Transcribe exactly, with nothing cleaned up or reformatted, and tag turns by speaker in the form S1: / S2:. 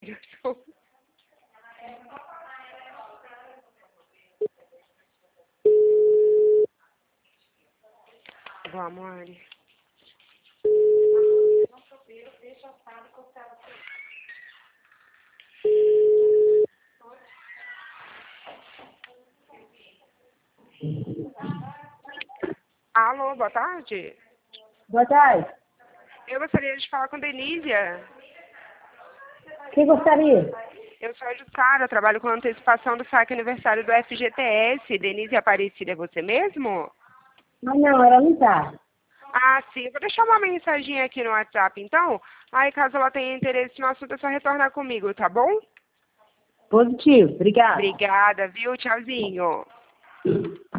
S1: Boa, amor. Alô, boa tarde.
S2: Boa tarde.
S1: Eu gostaria de falar com Denísia.
S2: Quem gostaria?
S1: Eu sou a Jussara, trabalho com antecipação do saque aniversário do F G T S. Denise Aparecida, é você mesmo?
S2: Ah, não, ela não tá.
S1: Ah, sim. Eu vou deixar uma mensagem aqui no WhatsApp, então. Aí, caso ela tenha interesse no assunto, é só retornar comigo, tá bom?
S2: Positivo, obrigada.
S1: Obrigada, viu? Tchauzinho.